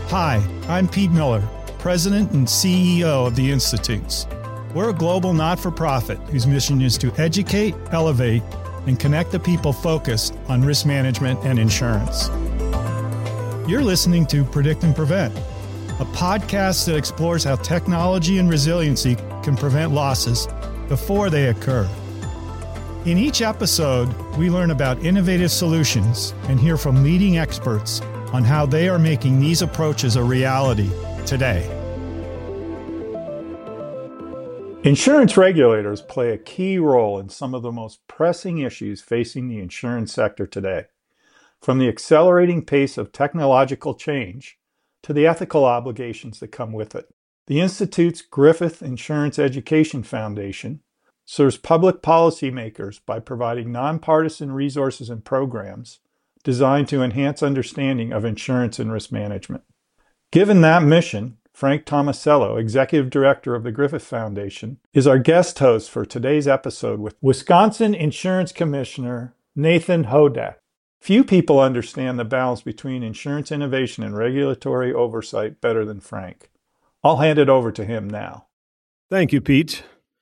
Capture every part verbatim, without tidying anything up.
Hi, I'm Pete Miller, President and C E O of the Institutes. We're a global not-for-profit whose mission is to educate, elevate, and connect the people focused on risk management and insurance. You're listening to Predict and Prevent, a podcast that explores how technology and resiliency can prevent losses before they occur. In each episode, we learn about innovative solutions and hear from leading experts on how they are making these approaches a reality today. Insurance regulators play a key role in some of the most pressing issues facing the insurance sector today, from the accelerating pace of technological change to the ethical obligations that come with it. The Institute's Griffith Insurance Education Foundation serves public policymakers by providing nonpartisan resources and programs designed to enhance understanding of insurance and risk management. Given that mission, Frank Tomasello, Executive Director of the Griffith Foundation, is our guest host for today's episode with Wisconsin Insurance Commissioner Nathan Hodak. Few people understand the balance between insurance innovation and regulatory oversight better than Frank. I'll hand it over to him now. Thank you, Pete.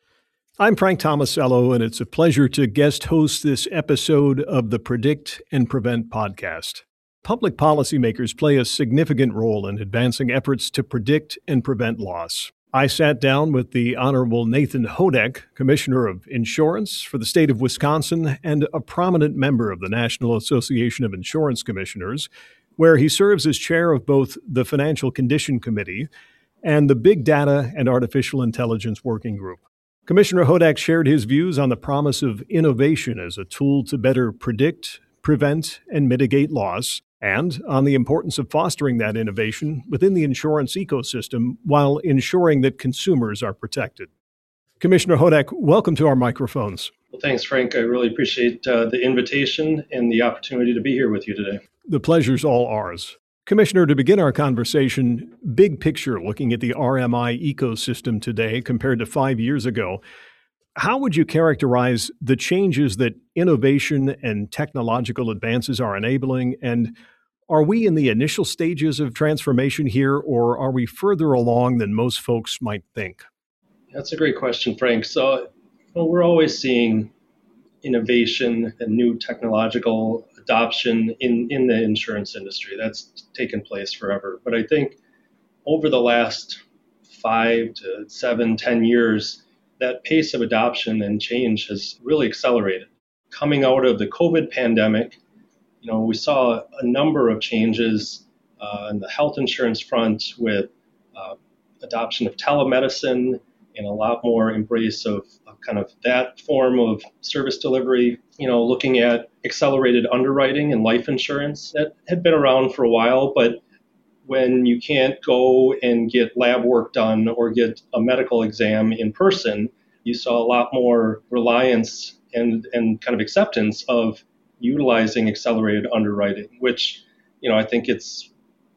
I'm Frank Tomasello, and it's a pleasure to guest host this episode of the Predict and Prevent podcast. Public policymakers play a significant role in advancing efforts to predict and prevent loss. I sat down with the Honorable Nathan Hodak, Commissioner of Insurance for the state of Wisconsin and a prominent member of the National Association of Insurance Commissioners, where he serves as chair of both the Financial Condition Committee and the Big Data and Artificial Intelligence Working Group. Commissioner Hodak shared his views on the promise of innovation as a tool to better predict, prevent, and mitigate loss, and on the importance of fostering that innovation within the insurance ecosystem while ensuring that consumers are protected. Commissioner Hodak, welcome to our microphones. Well, thanks, Frank. I really appreciate uh, the invitation and the opportunity to be here with you today. The pleasure's all ours. Commissioner, to begin our conversation, big picture looking at the R M I ecosystem today compared to five years ago, how would you characterize the changes that innovation and technological advances are enabling? And are we in the initial stages of transformation here, or are we further along than most folks might think? That's a great question, Frank. So well, we're always seeing innovation and new technological adoption in, in the insurance industry. That's taken place forever. But I think over the last five to seven, ten years, that pace of adoption and change has really accelerated. Coming out of the COVID pandemic, you know, we saw a number of changes uh, on the health insurance front with uh, adoption of telemedicine and a lot more embrace of, of kind of that form of service delivery, you know, looking at accelerated underwriting and life insurance that had been around for a while, but when you can't go and get lab work done or get a medical exam in person, you saw a lot more reliance and, and kind of acceptance of utilizing accelerated underwriting, which, you know, I think it's,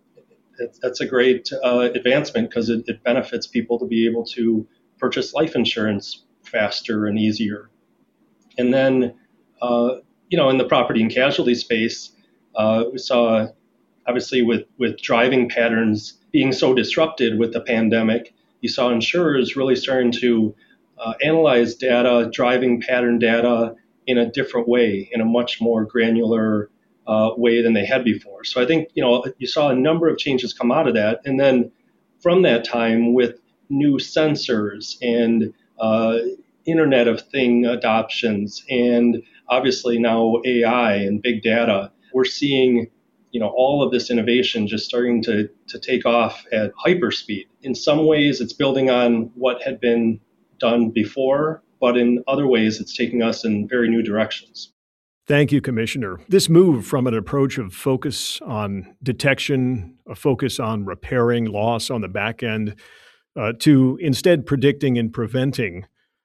it's that's a great uh, advancement because it, it benefits people to be able to purchase life insurance faster and easier. And then, uh, you know, in the property and casualty space, uh, we saw, obviously, with, with driving patterns being so disrupted with the pandemic, you saw insurers really starting to uh, analyze data, driving pattern data in a different way, in a much more granular uh, way than they had before. So I think, you know, you saw a number of changes come out of that. And then from that time, with new sensors and uh, Internet of Thing adoptions, and obviously now A I and big data, we're seeing, you know, all of this innovation just starting to, to take off at hyperspeed. In some ways, it's building on what had been done before, but in other ways, it's taking us in very new directions. Thank you, Commissioner. This move from an approach of focus on detection, a focus on repairing loss on the back end, uh, to instead predicting and preventing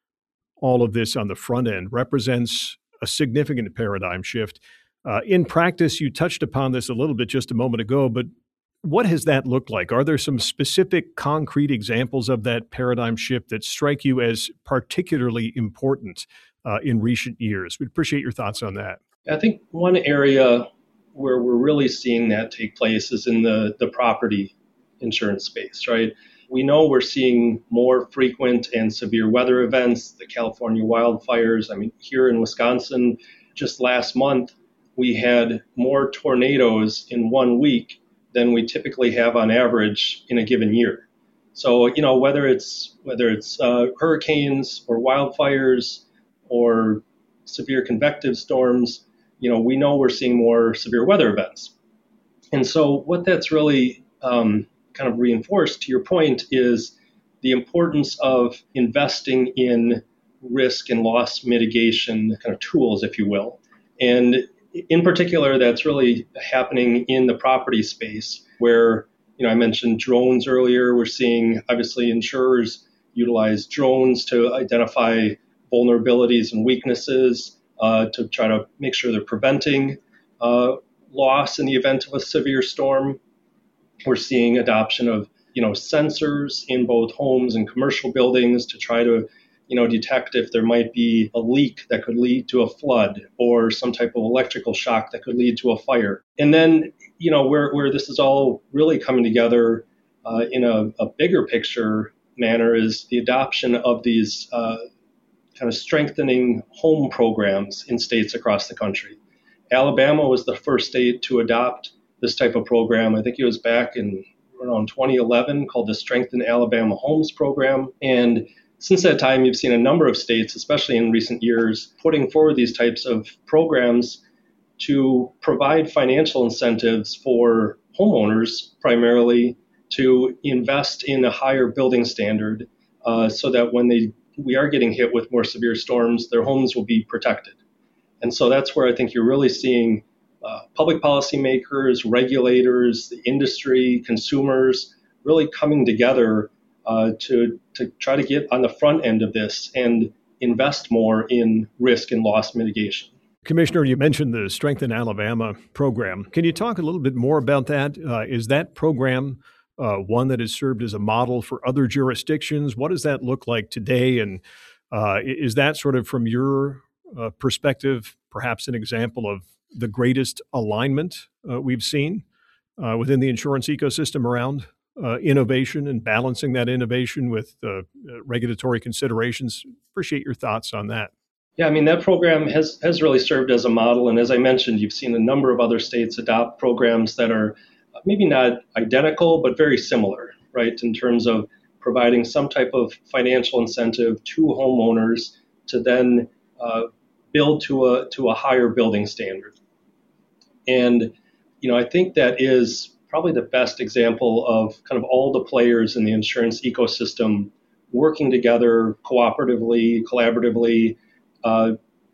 all of this on the front end represents a significant paradigm shift. Uh, in practice, you touched upon this a little bit just a moment ago, but what has that looked like? Are there some specific concrete examples of that paradigm shift that strike you as particularly important uh, in recent years? We'd appreciate your thoughts on that. I think one area where we're really seeing that take place is in the, the property insurance space, right? We know we're seeing more frequent and severe weather events, the California wildfires. I mean, here in Wisconsin, just last month, we had more tornadoes in one week than we typically have on average in a given year. So, you know, whether it's whether it's uh, hurricanes or wildfires or severe convective storms, you know, we know we're seeing more severe weather events. And so what that's really um, kind of reinforced, to your point, is the importance of investing in risk and loss mitigation kind of tools, if you will. And in particular, that's really happening in the property space where, you know, I mentioned drones earlier. We're seeing, obviously, insurers utilize drones to identify vulnerabilities and weaknesses uh, to try to make sure they're preventing uh, loss in the event of a severe storm. We're seeing adoption of, you know, sensors in both homes and commercial buildings to try to, you know, detect if there might be a leak that could lead to a flood or some type of electrical shock that could lead to a fire. And then, you know, where, where this is all really coming together uh, in a, a bigger picture manner is the adoption of these uh, kind of strengthening home programs in states across the country. Alabama was the first state to adopt this type of program. I think it was back in around twenty eleven, called the Strengthen Alabama Homes Program. And since that time, you've seen a number of states, especially in recent years, putting forward these types of programs to provide financial incentives for homeowners, primarily to invest in a higher building standard uh, so that when they we are getting hit with more severe storms, their homes will be protected. And so that's where I think you're really seeing uh, public policymakers, regulators, the industry, consumers really coming together uh, to, to try to get on the front end of this and invest more in risk and loss mitigation. Commissioner, you mentioned the Strengthen Alabama program. Can you talk a little bit more about that? Uh, is that program uh, one that has served as a model for other jurisdictions? What does that look like today? And uh, is that sort of, from your uh, perspective, perhaps an example of the greatest alignment uh, we've seen uh, within the insurance ecosystem around uh, innovation and balancing that innovation with uh, regulatory considerations? Appreciate your thoughts on that. Yeah, I mean, that program has, has really served as a model. And as I mentioned, you've seen a number of other states adopt programs that are maybe not identical, but very similar, right, in terms of providing some type of financial incentive to homeowners to then uh, build to a to a higher building standard. And, you know, I think that is probably the best example of kind of all the players in the insurance ecosystem working together cooperatively, collaboratively, uh,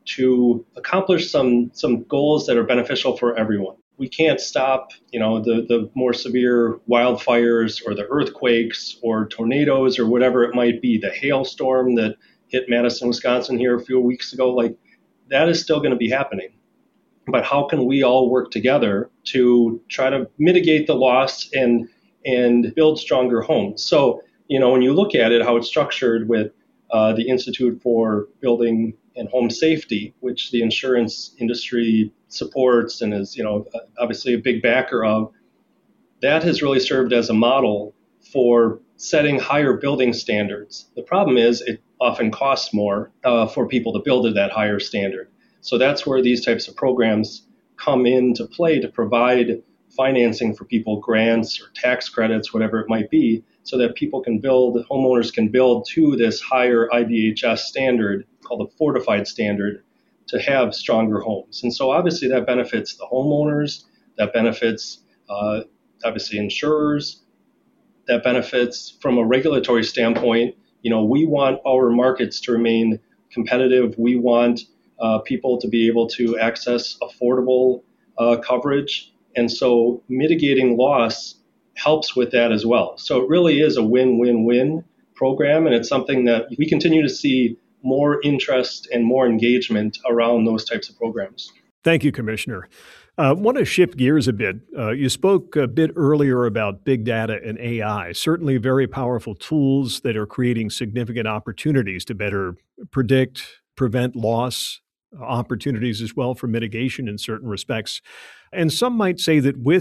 to accomplish some some goals that are beneficial for everyone. We can't stop, you know, the, the more severe wildfires or the earthquakes or tornadoes or whatever it might be, the hailstorm that hit Madison, Wisconsin here a few weeks ago. Like, that is still going to be happening. But how can we all work together to try to mitigate the loss and and build stronger homes? So, you know, when you look at it, how it's structured with uh, the Institute for Building and Home Safety, which the insurance industry supports and is, you know, obviously a big backer of, that has really served as a model for setting higher building standards. The problem is it often costs more uh, for people to build at that higher standard. So that's where these types of programs come into play to provide financing for people, grants or tax credits, whatever it might be, so that people can build, homeowners can build to this higher I B H S standard called the fortified standard to have stronger homes. And so obviously that benefits the homeowners, that benefits uh, obviously insurers, that benefits from a regulatory standpoint. You know, we want our markets to remain competitive. We want uh, people to be able to access affordable uh, coverage. And so mitigating loss helps with that as well. So it really is a win-win-win program. And it's something that we continue to see more interest and more engagement around those types of programs. Thank you, Commissioner. I uh, want to shift gears a bit. Uh, you spoke a bit earlier about big data and A I, certainly very powerful tools that are creating significant opportunities to better predict, prevent loss, opportunities as well for mitigation in certain respects. And some might say that with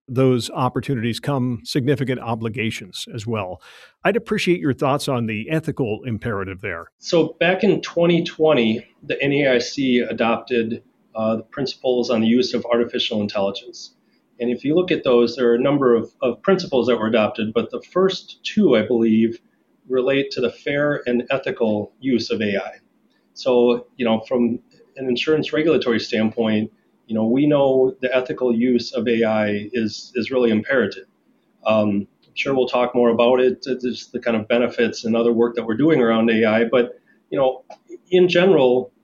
those opportunities come significant obligations as well. I'd appreciate your thoughts on the ethical imperative there. So back in twenty twenty, the N A I C adopted uh, the principles on the use of artificial intelligence. And if you look at those, there are a number of, of principles that were adopted, but the first two, I believe, relate to the fair and ethical use of A I. So, you know, from an insurance regulatory standpoint, you know, we know the ethical use of A I is is really imperative. Um, I'm sure we'll talk more about it, just the kind of benefits and other work that we're doing around A I. But, you know, in general,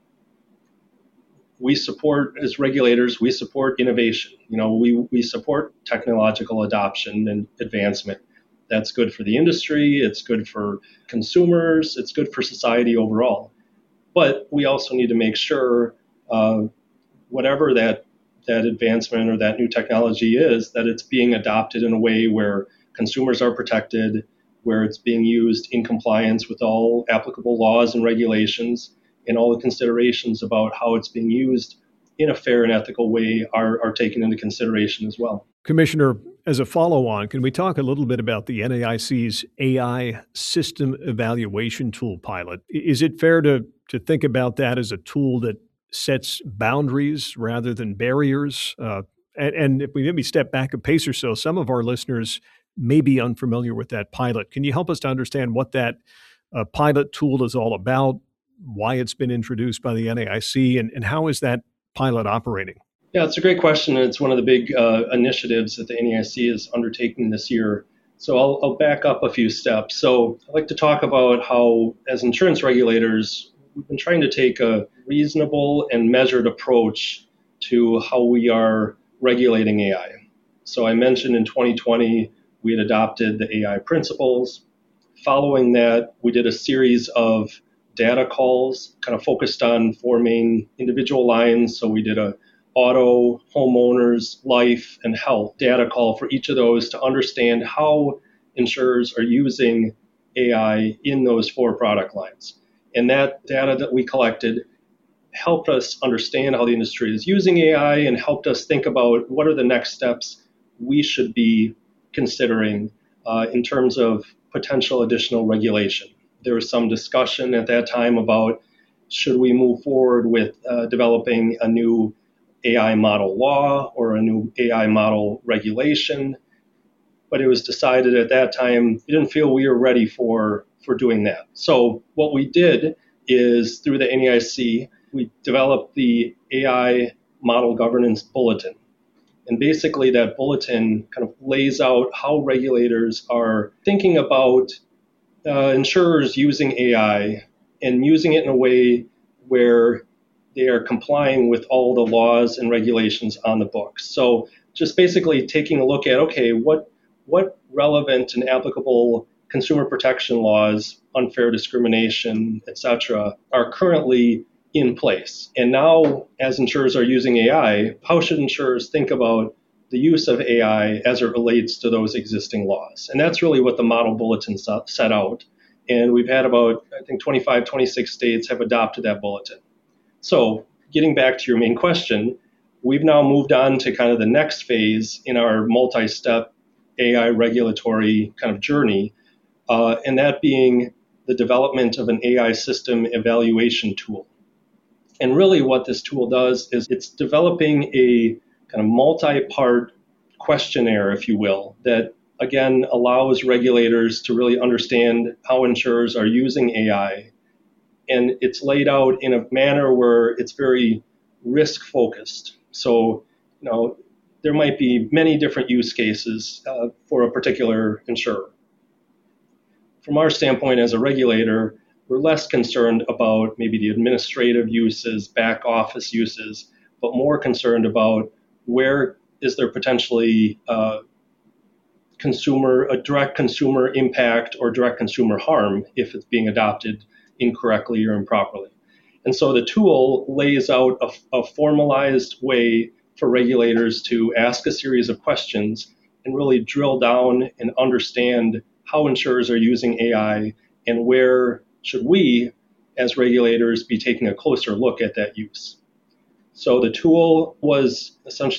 we support, as regulators, we support innovation. You know, we, we support technological adoption and advancement. That's good for the industry, it's good for consumers, it's good for society overall. But we also need to make sure uh, whatever that that advancement or that new technology is, that it's being adopted in a way where consumers are protected, where it's being used in compliance with all applicable laws and regulations, and all the considerations about how it's being used in a fair and ethical way are, are taken into consideration as well. Commissioner, as a follow-on, can we talk a little bit about the N A I C's A I System Evaluation Tool pilot? Is it fair to, to think about that as a tool that sets boundaries rather than barriers? Uh, and, and if we maybe step back a pace or so, some of our listeners may be unfamiliar with that pilot. Can you help us to understand what that uh, pilot tool is all about, why it's been introduced by the N A I C, and, and how is that pilot operating? Yeah, it's a great question. It's one of the big uh, initiatives that the N A I C is undertaking this year. So I'll, I'll back up a few steps. So I'd like to talk about how, as insurance regulators, we've been trying to take a reasonable and measured approach to how we are regulating A I. So I mentioned in twenty twenty, we had adopted the A I principles. Following that, we did a series of data calls, kind of focused on four main individual lines. So we did a auto, homeowners, life, and health data call for each of those to understand how insurers are using A I in those four product lines. And that data that we collected helped us understand how the industry is using A I and helped us think about what are the next steps we should be considering uh, in terms of potential additional regulation. There was some discussion at that time about should we move forward with uh, developing a new A I model law or a new A I model regulation. But it was decided at that time, we didn't feel we were ready for, for doing that. So what we did is through the N A I C, we developed the A I Model Governance Bulletin. And basically that bulletin kind of lays out how regulators are thinking about uh, insurers using A I and using it in a way where they are complying with all the laws and regulations on the books. So just basically taking a look at, okay, what what relevant and applicable consumer protection laws, unfair discrimination, et cetera, are currently in place. And now, as insurers are using A I, how should insurers think about the use of A I as it relates to those existing laws? And that's really what the model bulletin set out. And we've had about, I think, twenty-five, twenty-six states have adopted that bulletin. So getting back to your main question, we've now moved on to kind of the next phase in our multi-step A I regulatory kind of journey, uh, and that being the development of an A I system evaluation tool. And really what this tool does is it's developing a kind of multi-part questionnaire, if you will, that again allows regulators to really understand how insurers are using A I. And it's laid out in a manner where it's very risk focused. So, you know, there might be many different use cases uh, for a particular insurer. From our standpoint as a regulator, we're less concerned about maybe the administrative uses, back office uses, but more concerned about where is there potentially uh, consumer, a direct consumer impact or direct consumer harm if it's being adopted incorrectly or improperly. And so the tool lays out a, a formalized way for regulators to ask a series of questions and really drill down and understand how insurers are using A I and where should we, as regulators, be taking a closer look at that use. So the tool was essentially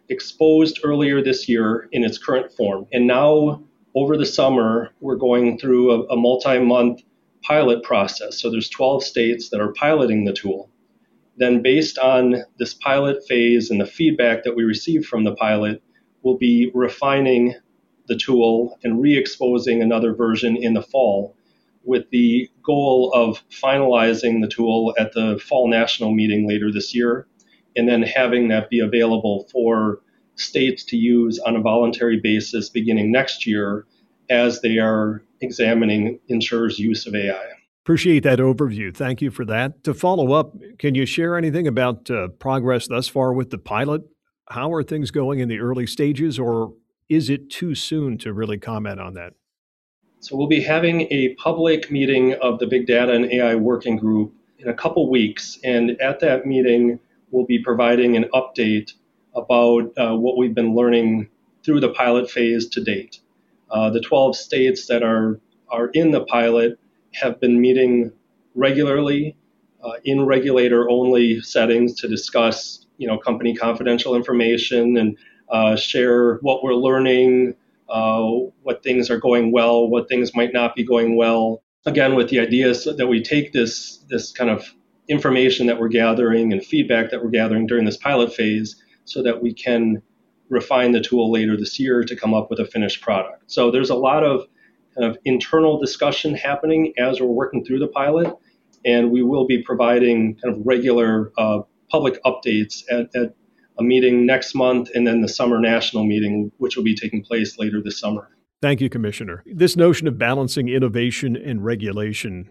exposed earlier this year in its current form. And now, over the summer, we're going through a, a multi-month pilot process. So there's twelve states that are piloting the tool. Then based on this pilot phase and the feedback that we received from the pilot, we'll be refining the tool and re-exposing another version in the fall with the goal of finalizing the tool at the fall national meeting later this year, and then having that be available for states to use on a voluntary basis beginning next year as they are examining insurers' use of A I. Appreciate that overview. Thank you for that. To follow up, can you share anything about uh, progress thus far with the pilot? How are things going in the early stages, or is it too soon to really comment on that? So we'll be having a public meeting of the Big Data and A I Working Group in a couple weeks. And at that meeting, we'll be providing an update about uh, what we've been learning through the pilot phase to date. Uh, the twelve states that are, are in the pilot have been meeting regularly uh, in regulator-only settings to discuss, you know, company confidential information and uh, share what we're learning, uh, what things are going well, what things might not be going well. Again, with the idea so that we take this this kind of information that we're gathering and feedback that we're gathering during this pilot phase so that we can refine the tool later this year to come up with a finished product. So there's a lot of kind of internal discussion happening as we're working through the pilot, and we will be providing kind of regular uh, public updates at, at a meeting next month and then the summer national meeting, which will be taking place later this summer. Thank you, Commissioner. This notion of balancing innovation and regulation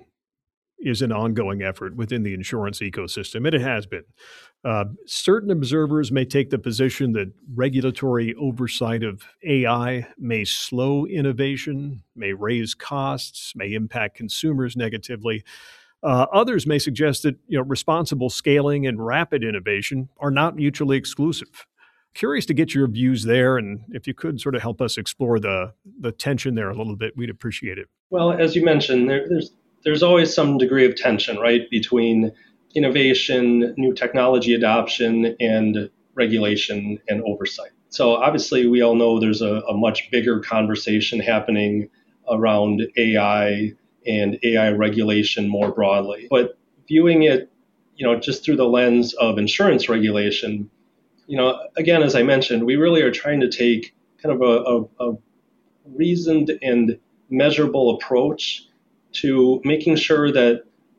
is an ongoing effort within the insurance ecosystem, and it has been. Uh, certain observers may take the position that regulatory oversight of A I may slow innovation, may raise costs, may impact consumers negatively. Uh, others may suggest that, you know, responsible scaling and rapid innovation are not mutually exclusive. Curious to get your views there, and if you could sort of help us explore the the tension there a little bit, we'd appreciate it. Well, as you mentioned, there, there's there's always some degree of tension, right, between innovation, new technology adoption, and regulation and oversight. So obviously, we all know there's a, a much bigger conversation happening around A I and A I regulation more broadly. But viewing it, you know, just through the lens of insurance regulation, you know, again, as I mentioned, we really are trying to take kind of a, a, a reasoned and measurable approach to making sure that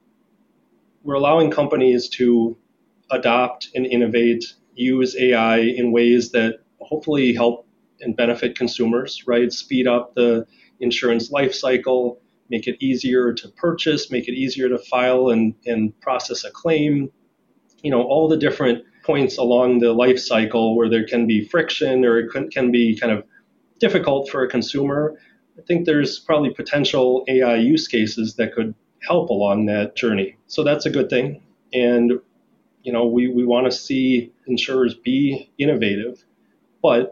we're allowing companies to adopt and innovate, use A I in ways that hopefully help and benefit consumers, right? Speed up the insurance life cycle, make it easier to purchase, make it easier to file and, and process a claim. You know, all the different points along the life cycle where there can be friction or it can, can be kind of difficult for a consumer. I think there's probably potential A I use cases that could help along that journey. So that's a good thing. And, you know, we, we want to see insurers be innovative, but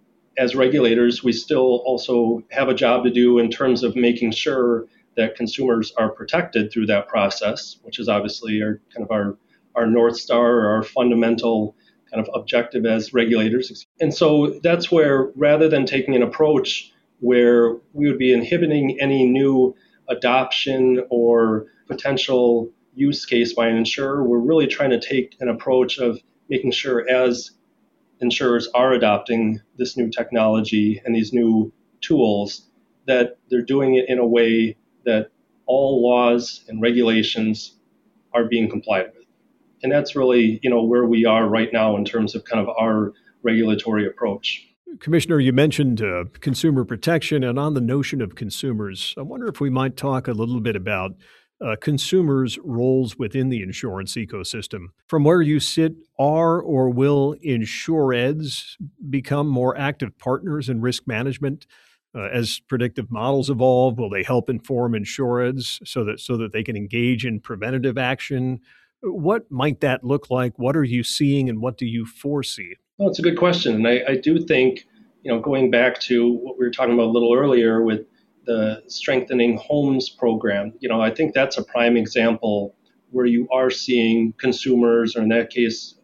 as regulators, we still also have a job to do in terms of making sure that consumers are protected through that process, which is obviously our kind of our, our North Star or our fundamental kind of objective as regulators. And so that's where, rather than taking an approach where we would be inhibiting any new adoption or potential use case by an insurer, we're really trying to take an approach of making sure as insurers are adopting this new technology and these new tools, that they're doing it in a way that all laws and regulations are being complied with. And that's really, you know, where we are right now in terms of kind of our regulatory approach. Commissioner, you mentioned uh, consumer protection, and on the notion of consumers, I wonder if we might talk a little bit about uh, consumers' roles within the insurance ecosystem. From where you sit, are or will insureds become more active partners in risk management? Uh, as predictive models evolve, will they help inform insureds so that so that they can engage in preventative action? What might that look like? What are you seeing, and what do you foresee? Well, it's a good question. And I, I do think, you know, going back to what we were talking about a little earlier with the Strengthening Homes program, you know, I think that's a prime example where you are seeing consumers, or in that case,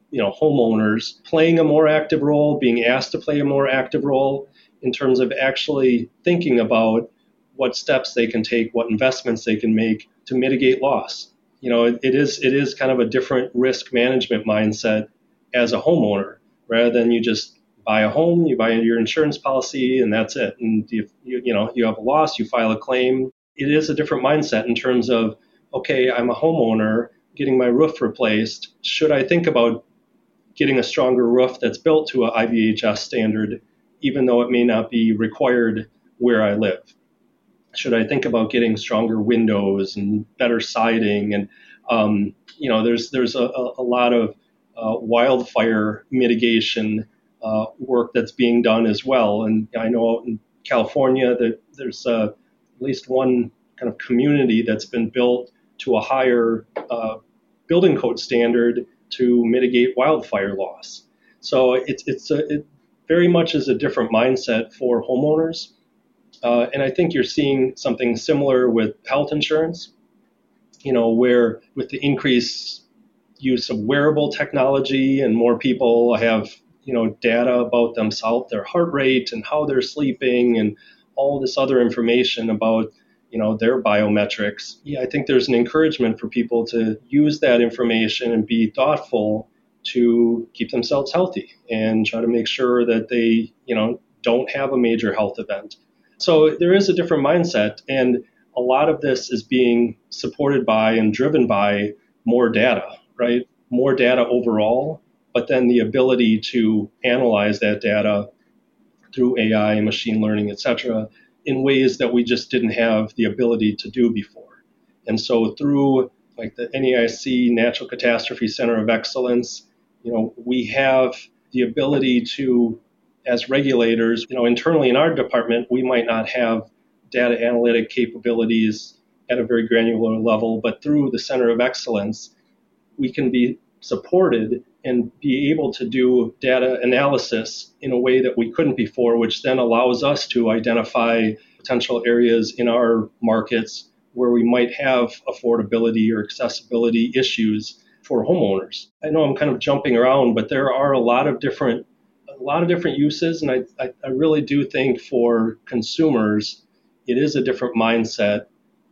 you know, homeowners playing a more active role, being asked to play a more active role in terms of actually thinking about what steps they can take, what investments they can make to mitigate loss. You know, it, it is it is kind of a different risk management mindset as a homeowner, rather than you just buy a home, you buy your insurance policy, and that's it. And you, you, you know, you have a loss, you file a claim. It is a different mindset in terms of, okay, I'm a homeowner getting my roof replaced. Should I think about getting a stronger roof that's built to a I B H S standard, even though it may not be required where I live? Should I think about getting stronger windows and better siding? And um, you know, there's there's a, a lot of uh, wildfire mitigation uh, work that's being done as well. And I know out in California that there's uh, at least one kind of community that's been built to a higher uh, building code standard to mitigate wildfire loss. So it's it's a, it very much is a different mindset for homeowners. Uh, and I think you're seeing something similar with health insurance, you know, where with the increased use of wearable technology and more people have, you know, data about themselves, their heart rate and how they're sleeping and all this other information about, you know, their biometrics. Yeah, I think there's an encouragement for people to use that information and be thoughtful to keep themselves healthy and try to make sure that they, you know, don't have a major health event. So there is a different mindset, and a lot of this is being supported by and driven by more data, right? More data overall, but then the ability to analyze that data through A I, machine learning, et cetera, in ways that we just didn't have the ability to do before. And so through like the N E I C Natural Catastrophe Center of Excellence, you know, we have the ability to, as regulators, you know, internally in our department, we might not have data analytic capabilities at a very granular level, but through the Center of Excellence, we can be supported and be able to do data analysis in a way that we couldn't before, which then allows us to identify potential areas in our markets where we might have affordability or accessibility issues for homeowners. I know I'm kind of jumping around, but there are a lot of different a lot of different uses, and I, I, I really do think for consumers, it is a different mindset,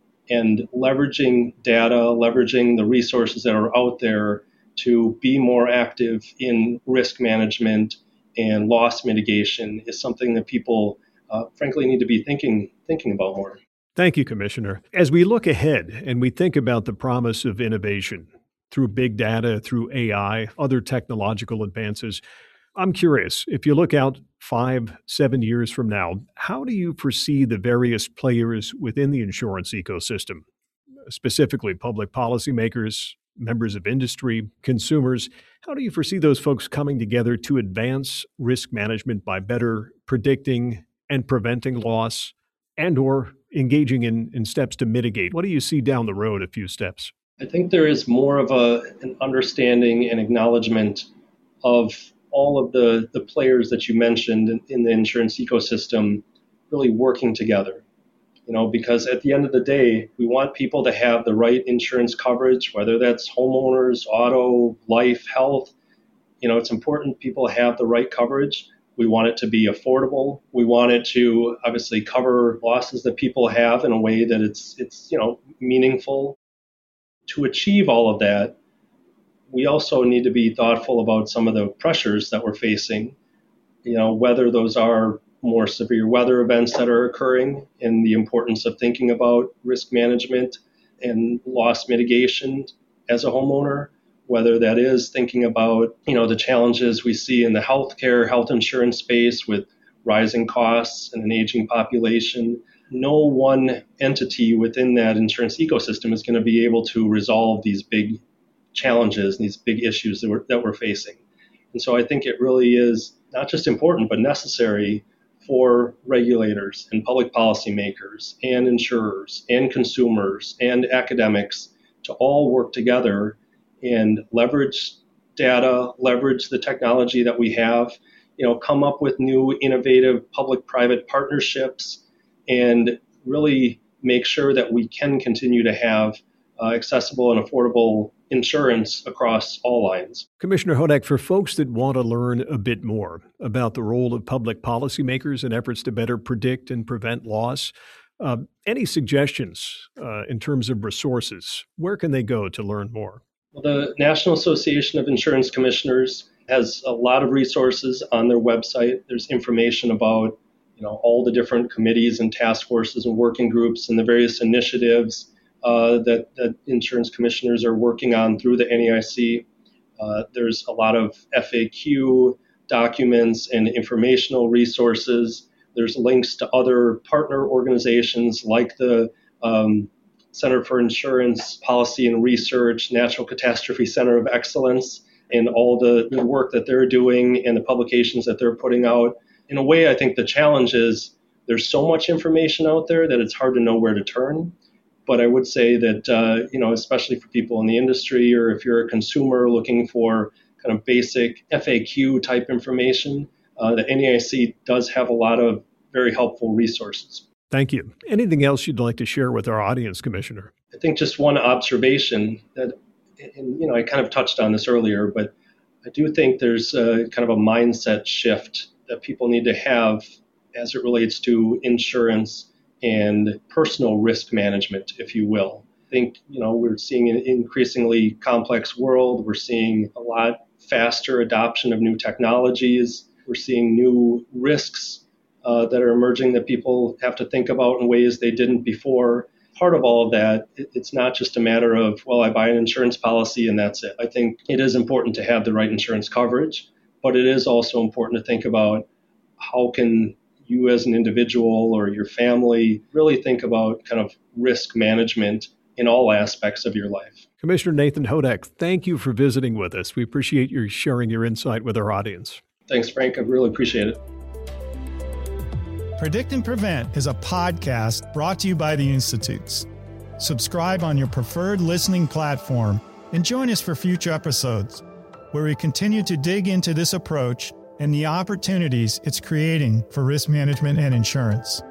and leveraging data, leveraging the resources that are out there to be more active in risk management and loss mitigation is something that people, uh, frankly, need to be thinking thinking about more. Thank you, Commissioner. As we look ahead and we think about the promise of innovation through big data, through A I, other technological advances, I'm curious, if you look out five, seven years from now, how do you foresee the various players within the insurance ecosystem, specifically public policymakers, members of industry, consumers, how do you foresee those folks coming together to advance risk management by better predicting and preventing loss and or engaging in, in steps to mitigate? What do you see down the road a few steps? I think there is more of a, an understanding and acknowledgement of all of the, the players that you mentioned in, in the insurance ecosystem really working together. You know, because at the end of the day, we want people to have the right insurance coverage, whether that's homeowners, auto, life, health. You know, it's important people have the right coverage. We want it to be affordable. We want it to obviously cover losses that people have in a way that it's, it's you know, meaningful. To achieve all of that, we also need to be thoughtful about some of the pressures that we're facing, you know, whether those are more severe weather events that are occurring and the importance of thinking about risk management and loss mitigation as a homeowner, whether that is thinking about, you know, the challenges we see in the healthcare, health insurance space with rising costs and an aging population. No one entity within that insurance ecosystem is going to be able to resolve these big challenges and these big issues that we're, that we're facing. And so I think it really is not just important, but necessary for regulators and public policymakers and insurers and consumers and academics to all work together and leverage data, leverage the technology that we have, you know, come up with new innovative public-private partnerships and really make sure that we can continue to have uh, accessible and affordable insurance across all lines. Commissioner Hodak, for folks that want to learn a bit more about the role of public policymakers in efforts to better predict and prevent loss, uh, any suggestions uh, in terms of resources? Where can they go to learn more? Well, the National Association of Insurance Commissioners has a lot of resources on their website. There's information about, you know, all the different committees and task forces and working groups and the various initiatives uh, that, that insurance commissioners are working on through the N A I C. Uh, there's a lot of F A Q documents and informational resources. There's links to other partner organizations like the um, Center for Insurance Policy and Research, Natural Catastrophe Center of Excellence, and all the, the work that they're doing and the publications that they're putting out. In a way, I think the challenge is there's so much information out there that it's hard to know where to turn. But I would say that, uh, you know, especially for people in the industry, or if you're a consumer looking for kind of basic F A Q type information, uh, the N A I C does have a lot of very helpful resources. Thank you. Anything else you'd like to share with our audience, Commissioner? I think just one observation that, and, you know, I kind of touched on this earlier, but I do think there's a, kind of a mindset shift that people need to have as it relates to insurance and personal risk management, if you will. I think, you know, we're seeing an increasingly complex world. We're seeing a lot faster adoption of new technologies. We're seeing new risks uh, that are emerging that people have to think about in ways they didn't before. Part of all of that, it, it's not just a matter of, well, I buy an insurance policy and that's it. I think it is important to have the right insurance coverage, but it is also important to think about how can you as an individual or your family really think about kind of risk management in all aspects of your life. Commissioner Nathan Hodak, thank you for visiting with us. We appreciate you sharing your insight with our audience. Thanks, Frank. I really appreciate it. Predict and Prevent is a podcast brought to you by the Institutes. Subscribe on your preferred listening platform and join us for future episodes, where we continue to dig into this approach and the opportunities it's creating for risk management and insurance.